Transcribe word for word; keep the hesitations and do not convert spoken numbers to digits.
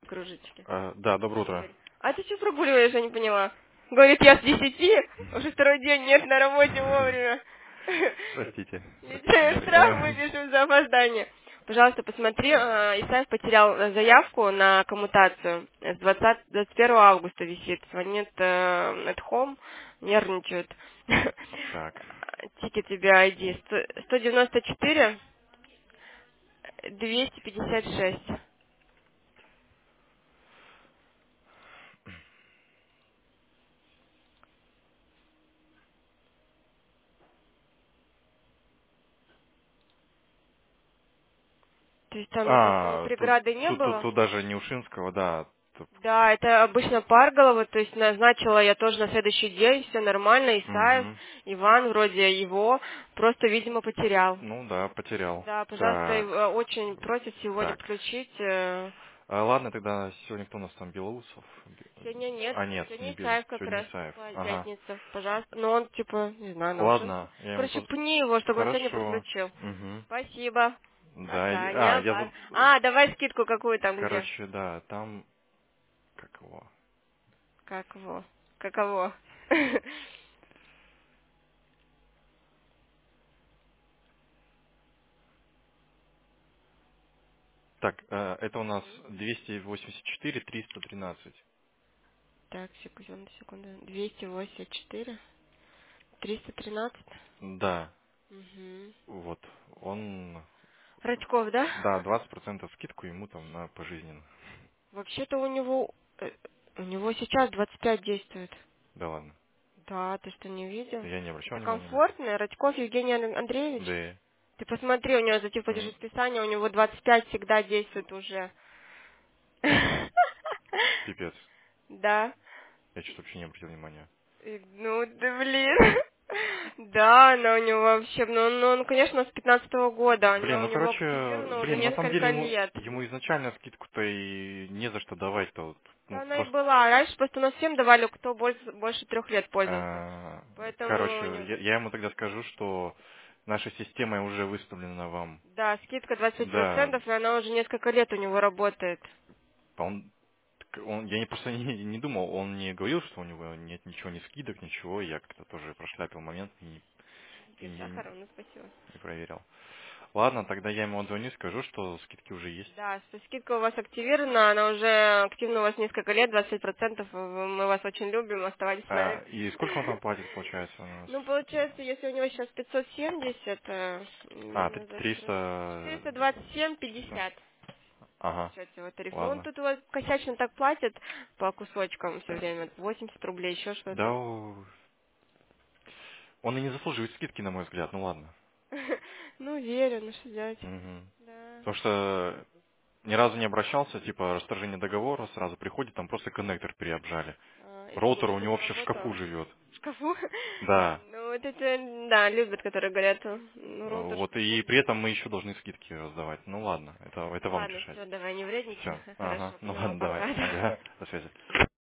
кружечки. А, да, доброе утро. Игорь. А ты что прогуливаешь, я не поняла? Говорит, я с десяти, уже второй день нет на работе вовремя. Простите, простите, Ничего, штраф Мария. выпишем за опоздание. Пожалуйста, посмотри, э, Исаев потерял э, заявку на коммутацию. С двадцатого двадцать первого августа висит. Звонит э, at home, нервничает. Так. Тикет тебе ай ди сто девяносто четыре двести пятьдесят шесть. То есть там никакой А, тут, преграды не тут, тут, было? тут даже не Ушинского, да. Тут- Да, это обычно Парголова, то есть назначила я тоже на следующий день, все нормально, Исаев, Мгм. Иван вроде его, просто, видимо, потерял. Ну да, потерял. Да, пожалуйста, Так, э, очень просят сегодня так. подключить. э, А, ладно, тогда сегодня кто у нас там, Белоусов? Сегодня нет, А, нет, не сегодня Бел. Исаев как Сегодня раз, Исаев. по- Ага. пятница, пожалуйста. Но он, типа, не знаю, на Ушинском. Ладно, я ему Короче, под... пни его, чтобы он сегодня Хорошо. подключил. Угу. Спасибо. Да, и- Ага, не а, я опас. заб... А, давай скидку какую там где. Короче, да, там... Как его? Как его? Каково? Так, э, это у нас двести восемьдесят четыре триста тринадцать. Так, секунду, секунду. двести восемьдесят четыре, триста тринадцать. Да, Угу. вот, он, Радьков, да? да, двадцать процентов скидку ему там на пожизненно. Вообще-то у него, э, у него сейчас двадцать пять действует. Да ладно, Да, ты что, не видел? я не обращал Это внимания на это. комфортно. Радьков Евгений Ан- Андреевич. Да, Ты посмотри, у него за типа м, расписание, у него двадцать пять всегда действует уже. пипец, Да. я что-то вообще не обратил внимания. И, Ну, да блин. Да, она у него вообще, ну, он, ну, он, конечно, с пятнадцатого года, Блин, она у ну него короче, активирована уже блин, на самом деле несколько ему, лет. ему изначально скидку-то и не за что давать-то, вот, Да ну, она и просто, была. Раньше просто у нас всем давали, кто больше, больше трех лет пользовался. э, Поэтому, короче, не- я, я ему тогда скажу, что наша система уже выставлена вам. да, скидка двадцать пять Да, процентов, и она уже несколько лет у него работает. а он, так он- я не, просто не, не думал, он не говорил, что у него нет ничего, ни скидок, ничего, я как-то тоже прошляпил момент и, не, и Без не- сахара, ну спасибо. не проверил. Ладно, тогда я ему отзвоню, скажу, что скидки уже есть. Да, что скидка у вас активирована, она уже активна у вас несколько лет, двадцать пять процентов, мы вас очень любим, оставайтесь с нами. А, и сколько он там платит, получается, у нас? Ну, получается, если у него сейчас пятьсот семьдесят, э, А, т- умножать на триста... четыреста двадцать семь Всё. пятьдесят. Ага, Получается его тариф. Ну, он ладно. тут вот косячно так платит по кусочкам все время, восемьдесят рублей, еще Да, что-то. у- он и не заслуживает скидки, на мой взгляд, ну ладно. Ну, верю, ну что делать. Мгм. Да. Потому что ни разу не обращался, типа расторжение договора, сразу приходит, там просто коннектор переобжали. А, и что, Роутер у ничего него не вообще в шкафу работало? живет. В шкафу? Да. Ну, вот это, да, любят, которые говорят, ну, роутер в Вот, шкафу. и при этом мы еще должны скидки раздавать. Ну ладно, это, это вам Ладно, решать. все, давай, не вредничай. Все. Ага. Хорошо, Ну поняла, ладно, давай. пока. Ага. До связи.